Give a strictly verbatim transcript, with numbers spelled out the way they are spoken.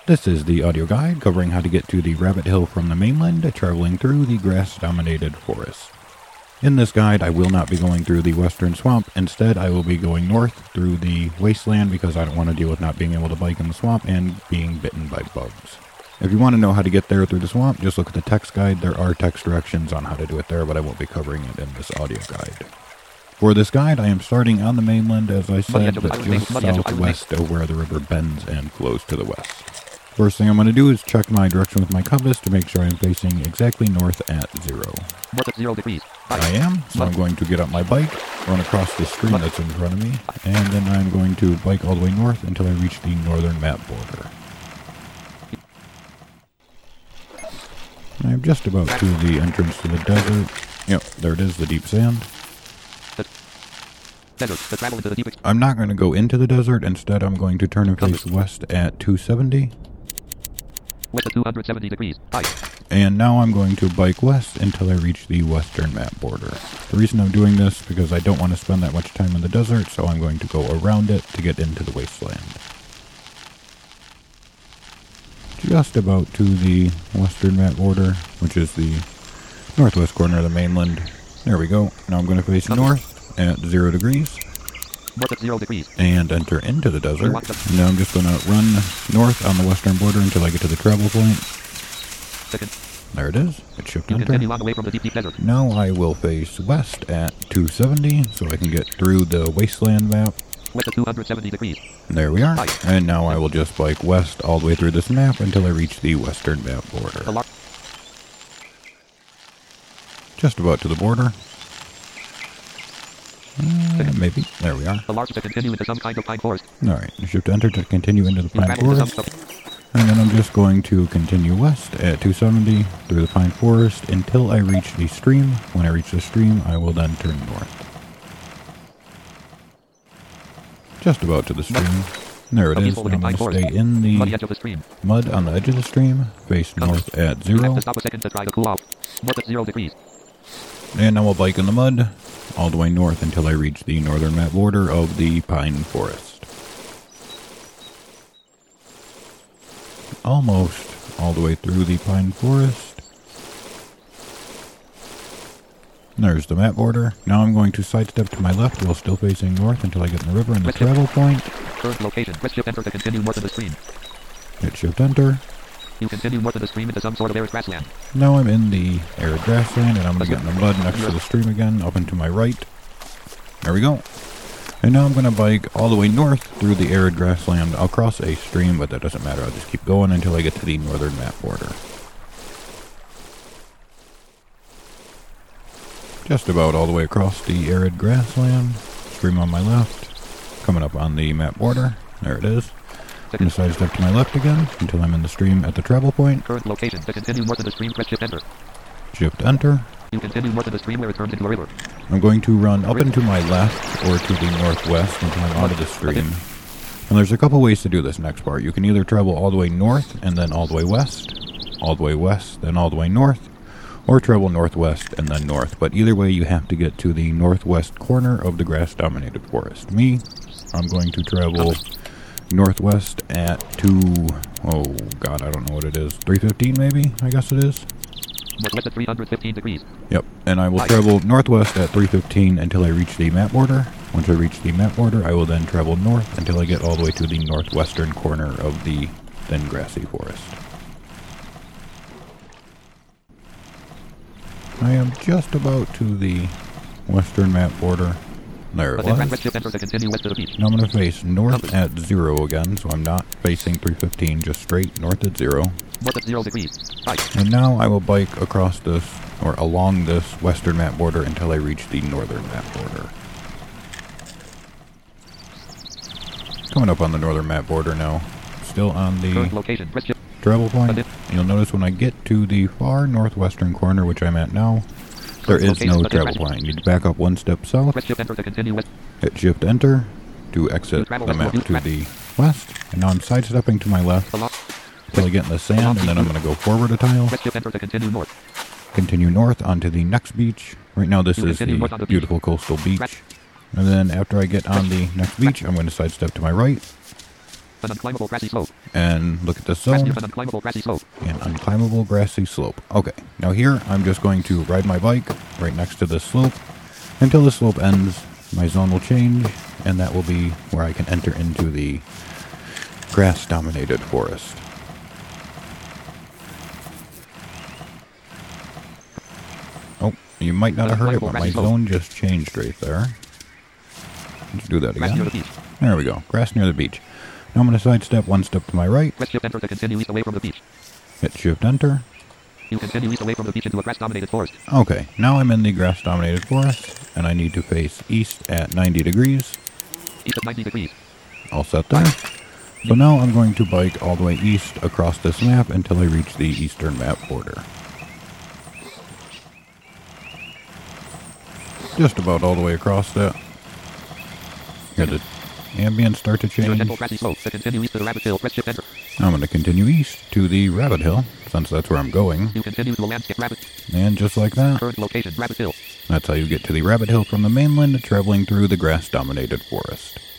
This is the audio guide covering how to get to the Rabbit Hill from the mainland, traveling through the grass-dominated forest. In this guide, I will not be going through the western swamp. Instead, I will be going north through the wasteland because I don't want to deal with not being able to bike in the swamp and being bitten by bugs. If you want to know how to get there through the swamp, just look at the text guide. There are text directions on how to do it there, but I won't be covering it in this audio guide. For this guide, I am starting on the mainland, as I said, but just southwest of where the river bends and flows to the west. First thing I'm going to do is check my direction with my compass to make sure I'm facing exactly north at zero. North at zero degrees. I am, so I'm going to get up my bike, run across the stream that's in front of me, and then I'm going to bike all the way north until I reach the northern map border. I'm just about to the entrance to the desert. Yep, there it is, the deep sand. Desert, the travel into the deep. I'm not going to go into the desert. Instead, I'm going to turn and face west at two seventy. West at two hundred seventy degrees. High. And now I'm going to bike west until I reach the western map border. The reason I'm doing this is because I don't want to spend that much time in the desert, so I'm going to go around it to get into the wasteland. Just about to the western map border, which is the northwest corner of the mainland. There we go. Now I'm going to face north at zero degrees. North at zero degrees. And enter into the desert. Now I'm just going to run north on the western border until I get to the travel point. Second. There it is. It shift You enter. continue on away from the deep, deep desert. Now I will face west at two seventy so I can get through the wasteland map. West at two hundred seventy degrees. There we are. And now I will just bike west all the way through this map until I reach the western map border. Alarm. Just about to the border. Uh, maybe. There we are. Alarm to continue into some kind of pine forest. Alright, shift enter to continue into the You pine travel into forest. some- And then I'm just going to continue west at two seventy through the pine forest until I reach the stream. When I reach the stream, I will then turn north. Just about to the stream. There it A is. peaceful Now I'm looking going pine to stay in the Muddy edge of the stream. mud on the edge of the stream. Face north at You have zero. to stop a second to try to cool off. North at zero degrees. And I will bike in the mud all the way north until I reach the northern map border of the pine forest. Almost all the way through the pine forest. There's the map border. Now I'm going to sidestep to my left while still facing north until I get in the river and the travel point. Current location. Press shift enter to continue north of the stream. Hit shift enter. You continue north of the stream into some sort of arid grassland. Now I'm in the arid grassland and I'm going to get in the mud next to the stream again, up and to my right. There we go. And now I'm going to bike all the way north through the arid grassland. I'll cross a stream, but that doesn't matter. I'll just keep going until I get to the northern map border. Just about all the way across the arid grassland. Stream on my left. Coming up on the map border. There it is. I'm going to sidestep to my left again until I'm in the stream at the travel point. Current location. To continue north of the stream, press shift enter. Shift enter. You continue north of the stream where it turns into a river. I'm going to run up and to my left or to the northwest until I'm onto the stream. And there's a couple ways to do this next part. You can either travel all the way north and then all the way west, all the way west, then all the way north, or travel northwest and then north. But either way, you have to get to the northwest corner of the grass-dominated forest. Me, I'm going to travel northwest at two, oh god, I don't know what it is, three fifteen maybe, I guess it is. Northwest at three hundred fifteen degrees. Yep, and I will travel northwest at three fifteen until I reach the map border. Once I reach the map border, I will then travel north until I get all the way to the northwestern corner of the thin grassy forest. I am just about to the western map border. There it was. Press shift enter to continue west to the beach. Now I'm going to face north at zero again, so I'm not facing three fifteen, just straight north at zero. North at zero degrees. Right. And now I will bike across this, or along this western map border until I reach the northern map border. Coming up on the northern map border now. Still on Current the location. Press shift. travel point. You'll notice when I get to the far northwestern corner, which I'm at now, there is no travel point. You need to back up one step south. Press shift enter to continue west. Hit shift enter to exit the map to the west. And now I'm sidestepping to my left until I get in the sand, and then I'm going to go forward a tile. Press shift enter to continue north. Continue north onto the next beach. Right now this is the beautiful coastal beach. And then after I get on the next beach, I'm going to sidestep to my right. An unclimbable grassy slope. And look at this Grass zone. near an unclimbable grassy slope. An unclimbable grassy slope. Okay, now here I'm just going to ride my bike right next to this slope. Until the slope ends, my zone will change, and that will be where I can enter into the grass-dominated forest. Oh, you might not have heard it, but my zone just changed right there. Let's do that Grass near the again. beach. There we go, grass near the beach. Now I'm going to sidestep one step to my right, Press shift enter to continue east away from the beach. hit shift enter. You continue east away from the beach into a grass-dominated forest. Okay, now I'm in the grass-dominated forest, and I need to face east at ninety degrees. East at ninety degrees. All set there. So now I'm going to bike all the way east across this map until I reach the eastern map border. Just about all the way across that. Here the ambience start to Near a change. gentle grassy slope. To continue east to the Rabbit Hill. Press shift enter. I'm going to continue east to the Rabbit Hill, since that's where I'm going. You continue to the landscape Rabbit. And just like that, Current location Rabbit Hill. that's how you get to the Rabbit Hill from the mainland, traveling through the grass-dominated forest.